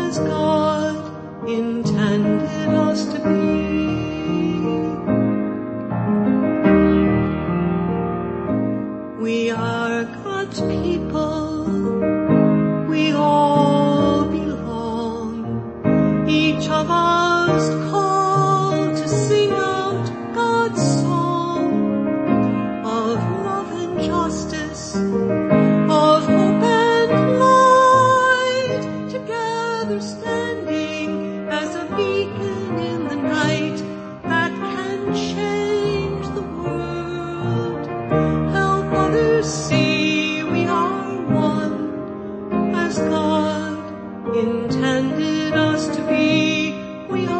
as God intended us to be. We are God's people, we all belong, each of us called to sing out God's song of love and justice, of hope and light, together standing as a beacon in the night that can change the world. Help others see we are one as God intended us to be. We are